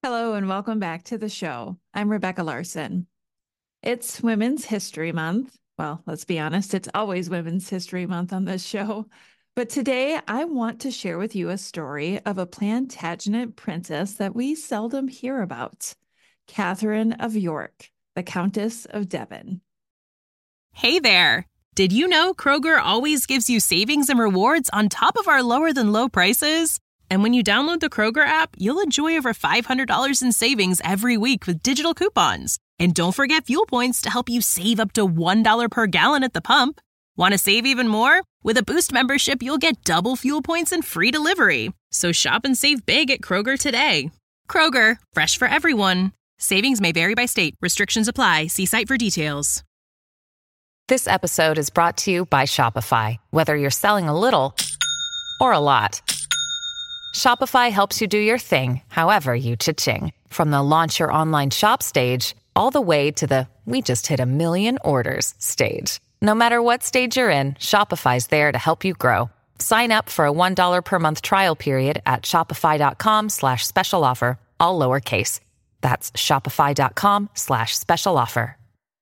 Hello and welcome back to the show. I'm Rebecca Larson. It's Women's History Month. Well, let's be honest, it's always Women's History Month on this show. But today I want to share with you a story of a Plantagenet princess that we seldom hear about, Catherine of York, the Countess of Devon. Hey there! Did you know Kroger always gives you savings and rewards on top of our lower than low prices? And when you download the Kroger app, you'll enjoy over $500 in savings every week with digital coupons. And don't forget fuel points to help you save up to $1 per gallon at the pump. Want to save even more? With a Boost membership, you'll get double fuel points and free delivery. So shop and save big at Kroger today. Kroger, fresh for everyone. Savings may vary by state. Restrictions apply. See site for details. This episode is brought to you by Shopify. Whether you're selling a little or a lot, Shopify helps you do your thing, however you cha-ching. From the launch your online shop stage, all the way to the we just hit 1 million orders stage. No matter what stage you're in, Shopify's there to help you grow. Sign up for a $1 per month trial period at shopify.com/special offer, all lowercase. That's shopify.com/special offer.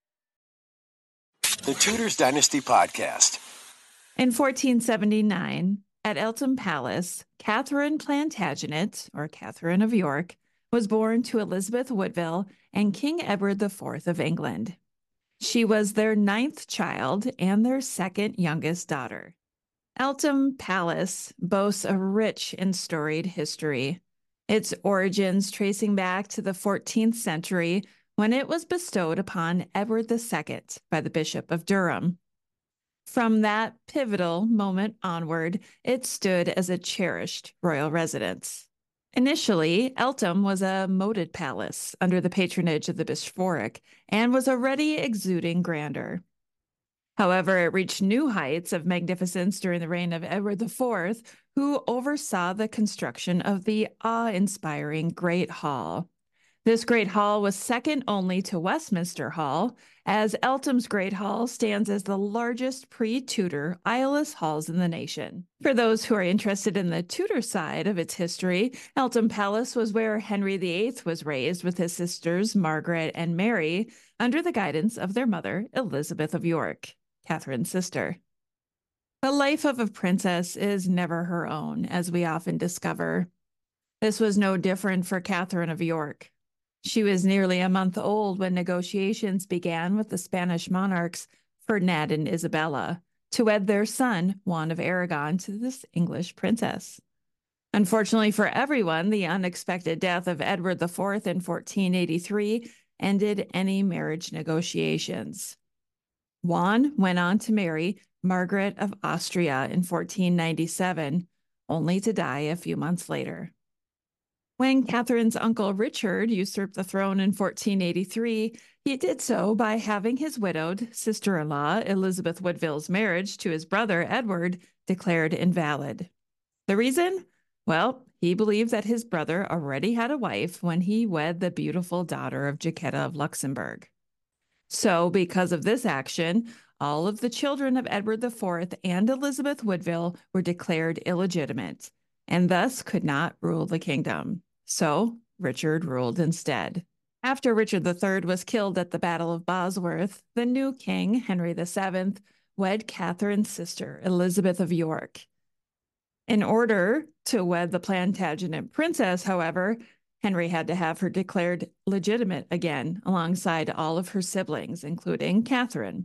The Tudors Dynasty Podcast. In 1479, at Eltham Palace, Catherine Plantagenet, or Catherine of York, was born to Elizabeth Woodville and King Edward IV of England. She was their 9th child and their 2nd youngest daughter. Eltham Palace boasts a rich and storied history, its origins tracing back to the 14th century when it was bestowed upon Edward II by the Bishop of Durham. From that pivotal moment onward, it stood as a cherished royal residence. Initially, Eltham was a moated palace under the patronage of the bishopric and was already exuding grandeur. However, it reached new heights of magnificence during the reign of Edward IV, who oversaw the construction of the awe-inspiring Great Hall. This Great Hall was second only to Westminster Hall, as Eltham's Great Hall stands as the largest pre-Tudor aisleless halls in the nation. For those who are interested in the Tudor side of its history, Eltham Palace was where Henry VIII was raised with his sisters Margaret and Mary under the guidance of their mother, Elizabeth of York, Catherine's sister. The life of a princess is never her own, as we often discover. This was no different for Catherine of York. She was nearly a month old when negotiations began with the Spanish monarchs Ferdinand and Isabella to wed their son, Juan of Aragon, to this English princess. Unfortunately for everyone, the unexpected death of Edward IV in 1483 ended any marriage negotiations. Juan went on to marry Margaret of Austria in 1497, only to die a few months later. When Catherine's uncle Richard usurped the throne in 1483, he did so by having his widowed sister-in-law Elizabeth Woodville's marriage to his brother Edward declared invalid. The reason? Well, he believed that his brother already had a wife when he wed the beautiful daughter of Jacquetta of Luxembourg. So, because of this action, all of the children of Edward IV and Elizabeth Woodville were declared illegitimate, and thus could not rule the kingdom. So Richard ruled instead. After Richard III was killed at the Battle of Bosworth, the new king, Henry VII, wed Catherine's sister, Elizabeth of York. In order to wed the Plantagenet princess, however, Henry had to have her declared legitimate again, alongside all of her siblings, including Catherine.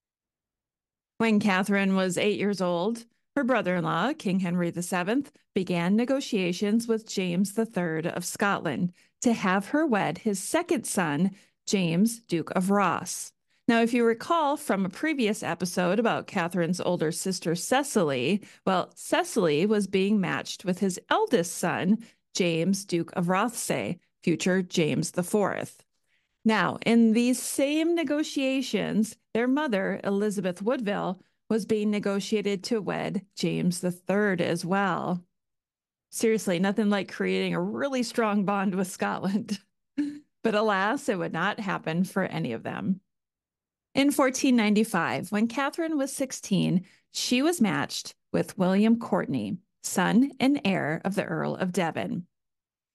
When Catherine was 8 years old, her brother-in-law, King Henry VII, began negotiations with James III of Scotland to have her wed his second son, James, Duke of Ross. Now, if you recall from a previous episode about Catherine's older sister, Cecily, well, Cecily was being matched with his eldest son, James, Duke of Rothesay, future James IV. Now, in these same negotiations, their mother, Elizabeth Woodville, was being negotiated to wed James III as well. Seriously, nothing like creating a really strong bond with Scotland. But alas, it would not happen for any of them. In 1495, when Catherine was 16, she was matched with William Courtenay, son and heir of the Earl of Devon.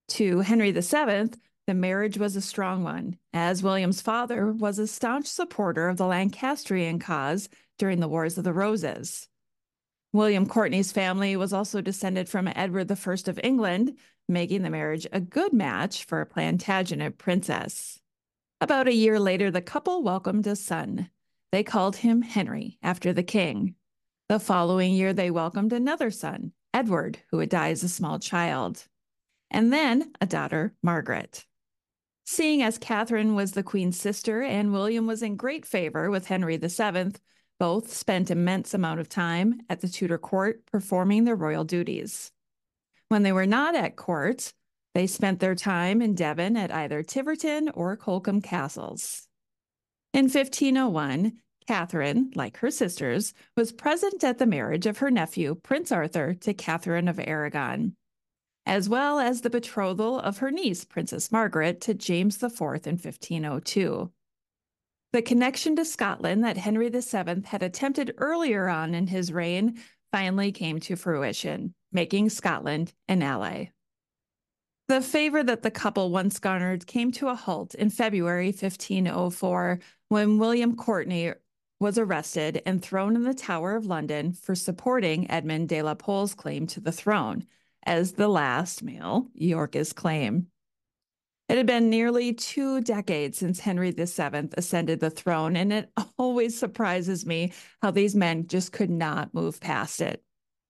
To Henry VII, the marriage was a strong one, as William's father was a staunch supporter of the Lancastrian cause during the Wars of the Roses. William Courtenay's family was also descended from Edward I of England, making the marriage a good match for a Plantagenet princess. About a year later, the couple welcomed a son. They called him Henry, after the king. The following year, they welcomed another son, Edward, who would die as a small child, and then a daughter, Margaret. Seeing as Catherine was the queen's sister and William was in great favor with Henry VII, both spent immense amount of time at the Tudor court performing their royal duties. When they were not at court, they spent their time in Devon at either Tiverton or Colcombe castles. In 1501, Catherine, like her sisters, was present at the marriage of her nephew, Prince Arthur, to Catherine of Aragon, as well as the betrothal of her niece, Princess Margaret, to James IV in 1502. The connection to Scotland that Henry VII had attempted earlier on in his reign finally came to fruition, making Scotland an ally. The favor that the couple once garnered came to a halt in February 1504 when William Courtenay was arrested and thrown in the Tower of London for supporting Edmund de la Pole's claim to the throne as the last male Yorkist claim. It had been nearly 2 decades since Henry VII ascended the throne, and it always surprises me how these men just could not move past it.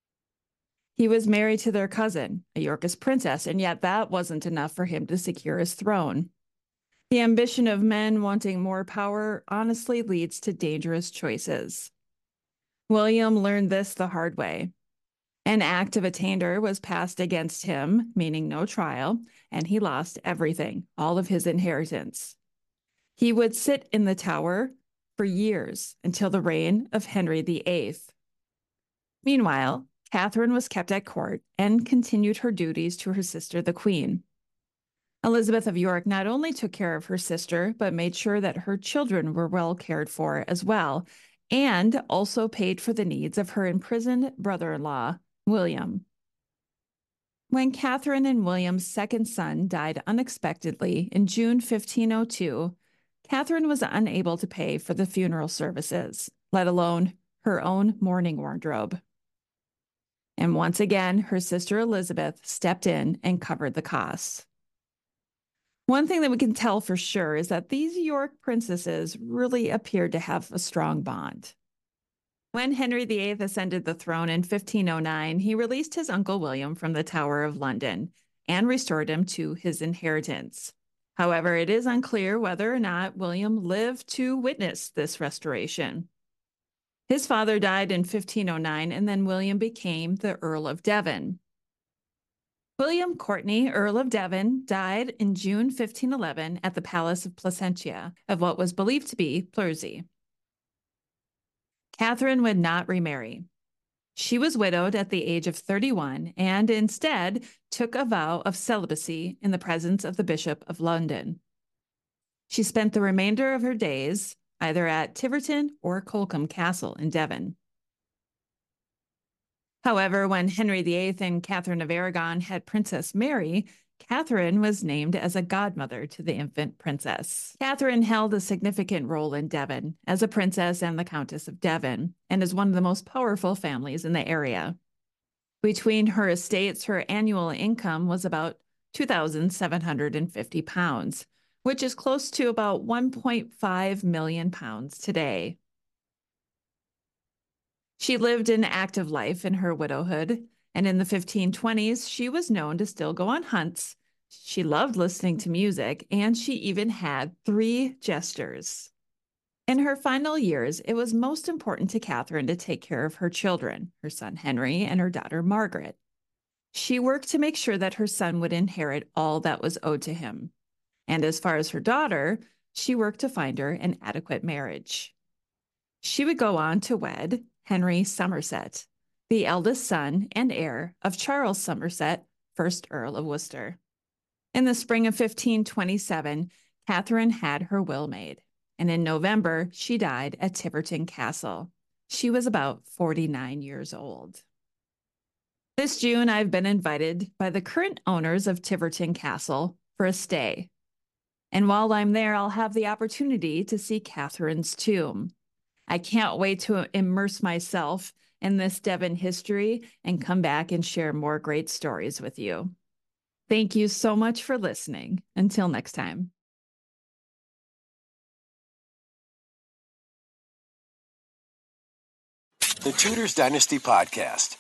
He was married to their cousin, a Yorkist princess, and yet that wasn't enough for him to secure his throne. The ambition of men wanting more power honestly leads to dangerous choices. William learned this the hard way. An act of attainder was passed against him, meaning no trial, and he lost everything, all of his inheritance. He would sit in the Tower for years until the reign of Henry VIII. Meanwhile, Catherine was kept at court and continued her duties to her sister, the Queen. Elizabeth of York not only took care of her sister, but made sure that her children were well cared for as well, and also paid for the needs of her imprisoned brother-in-law, William. When Catherine and William's second son died unexpectedly in June 1502, Catherine was unable to pay for the funeral services, let alone her own mourning wardrobe. And once again, her sister Elizabeth stepped in and covered the costs. One thing that we can tell for sure is that these York princesses really appeared to have a strong bond. When Henry VIII ascended the throne in 1509, he released his uncle William from the Tower of London and restored him to his inheritance. However, it is unclear whether or not William lived to witness this restoration. His father died in 1509, and then William became the Earl of Devon. William Courtenay, Earl of Devon, died in June 1511 at the Palace of Placentia of what was believed to be Pleursy. Catherine would not remarry. She was widowed at the age of 31 and instead took a vow of celibacy in the presence of the Bishop of London. She spent the remainder of her days either at Tiverton or Colcombe Castle in Devon. However, when Henry VIII and Catherine of Aragon had Princess Mary, Catherine was named as a godmother to the infant princess. Catherine held a significant role in Devon as a princess and the Countess of Devon, and is one of the most powerful families in the area. Between her estates, her annual income was about £2,750, which is close to about £1.5 million today. She lived an active life in her widowhood, and in the 1520s, she was known to still go on hunts. She loved listening to music, and she even had 3 jesters. In her final years, it was most important to Catherine to take care of her children, her son Henry and her daughter Margaret. She worked to make sure that her son would inherit all that was owed to him. And as far as her daughter, she worked to find her an adequate marriage. She would go on to wed Henry Somerset, the eldest son and heir of Charles Somerset, 1st Earl of Worcester. In the spring of 1527, Catherine had her will made, and in November, she died at Tiverton Castle. She was about 49 years old. This June, I've been invited by the current owners of Tiverton Castle for a stay. And while I'm there, I'll have the opportunity to see Catherine's tomb. I can't wait to immerse myself in this Devon history and come back and share more great stories with you. Thank you so much for listening. Until next time. The Tudors Dynasty Podcast.